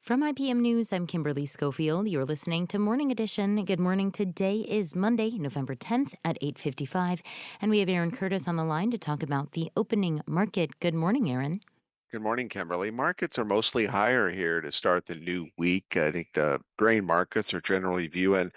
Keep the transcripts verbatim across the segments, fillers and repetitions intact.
From I P M News, I'm Kimberly Schofield. You're listening to Morning Edition. Good morning. Today is Monday, November tenth at eight fifty-five, and we have Aaron Curtis on the line to talk about the opening market. Good morning, Aaron. Good morning, Kimberly. Markets are mostly higher here to start the new week. I think the grain markets are generally viewing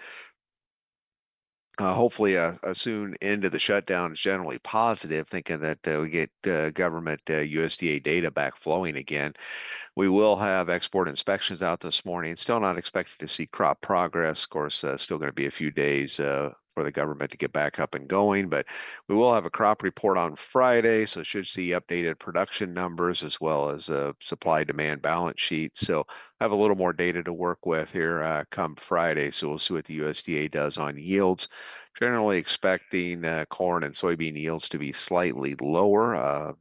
uh, hopefully a, a soon end of the shutdown is generally positive, thinking that uh, we get uh, government uh, U S D A data back flowing again. We will have export inspections out this morning. Still not expected to see crop progress. Of course, uh, still going to be a few days uh, for the government to get back up and going, but we will have a crop report on Friday, so should see updated production numbers as well as a supply demand balance sheet. So I have a little more data to work with here uh, come Friday. So we'll see what the U S D A does on yields. Generally expecting uh, corn and soybean yields to be slightly lower. Uh,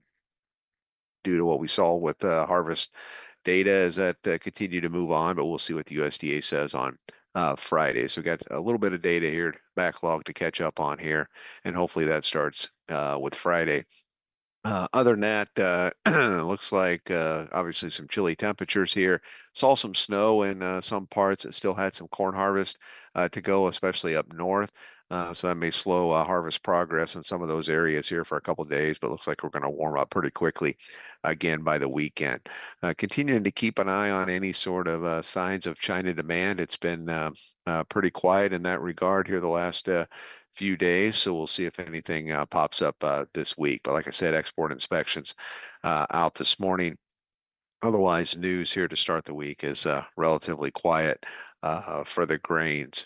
due to what we saw with uh, harvest data as that uh, continue to move on, but we'll see what the U S D A says on uh, Friday. So we got a little bit of data here, backlog to catch up on here, and hopefully that starts uh, with Friday. Uh, other than that, uh, looks like uh, obviously some chilly temperatures here. Saw some snow in uh, some parts. It still had some corn harvest uh, to go, especially up north. Uh, so that may slow uh, harvest progress in some of those areas here for a couple of days, but looks like we're going to warm up pretty quickly again by the weekend. Uh, continuing to keep an eye on any sort of uh, signs of China demand. It's been uh, uh, pretty quiet in that regard here the last uh, few days, so we'll see if anything uh, pops up uh, this week. But like I said, export inspections uh, out this morning. Otherwise, news here to start the week is uh, relatively quiet uh, for the grains.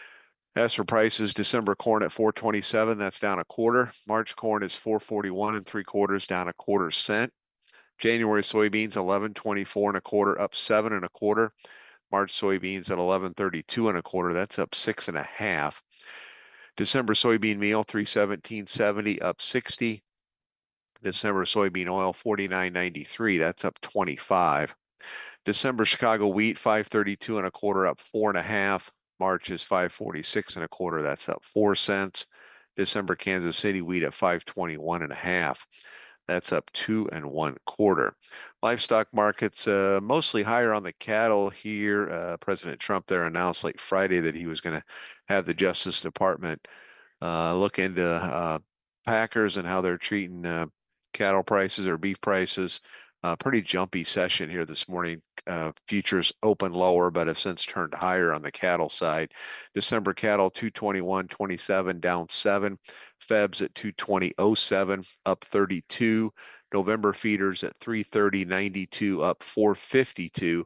As for prices, December corn at four twenty-seven, that's down a quarter. March corn is four forty-one and three quarters, down a quarter cent. January soybeans eleven twenty-four and a quarter, up seven and a quarter. March soybeans at eleven thirty-two and a quarter, that's up six and a half. December soybean meal three seventeen seventy, up sixty. December soybean oil forty-nine ninety-three, that's up twenty-five. December Chicago wheat five thirty-two and a quarter, up four and a half. March is five forty-six and a quarter, that's up four cents. December Kansas City wheat at five twenty-one and a half. That's up two and one quarter. Livestock markets uh, mostly higher on the cattle here. Uh, President Trump there announced late Friday that he was going to have the Justice Department uh, look into uh, packers and how they're treating uh, cattle prices or beef prices. Uh, pretty jumpy session here this morning. Uh, futures open lower, but have since turned higher on the cattle side. December cattle two twenty-one twenty-seven, down seven. Febs at two twenty oh seven, up thirty-two. November feeders at three thirty ninety-two, up four fifty-two.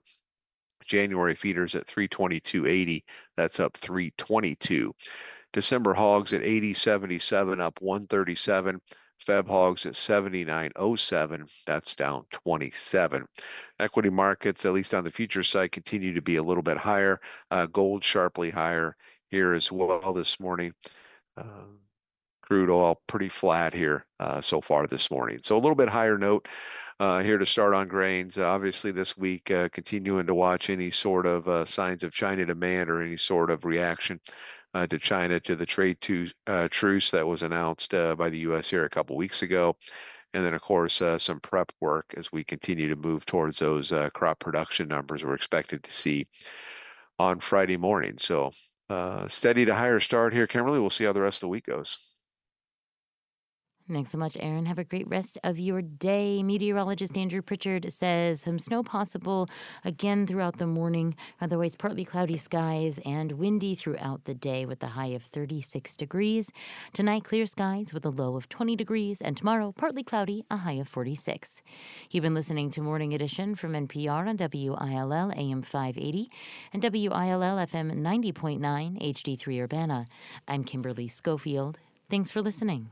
January feeders at three twenty-two eighty, that's up three twenty-two. December hogs at eighty seventy-seven, up one thirty-seven. Feb hogs at seventy-nine oh seven, that's down twenty-seven. Equity markets, at least on the futures side, continue to be a little bit higher. Uh, gold sharply higher here as well this morning. Uh, crude oil pretty flat here uh, so far this morning. So a little bit higher note uh, here to start on grains. Uh, obviously, this week, uh, continuing to watch any sort of uh, signs of China demand or any sort of reaction uh, to China to the trade to, uh, truce that was announced uh, by the U S here a couple weeks ago. And then, of course, uh, some prep work as we continue to move towards those uh, crop production numbers we're expected to see on Friday morning. So uh, steady to higher start here, Kimberly. We'll see how the rest of the week goes. Thanks so much, Aaron. Have a great rest of your day. Meteorologist Andrew Pritchard says some snow possible again throughout the morning. Otherwise, partly cloudy skies and windy throughout the day with a high of thirty-six degrees. Tonight, clear skies with a low of twenty degrees. And tomorrow, partly cloudy, a high of forty-six. You've been listening to Morning Edition from N P R on W I L L A M five eighty and W I L L F M ninety point nine H D three Urbana. I'm Kimberly Schofield. Thanks for listening.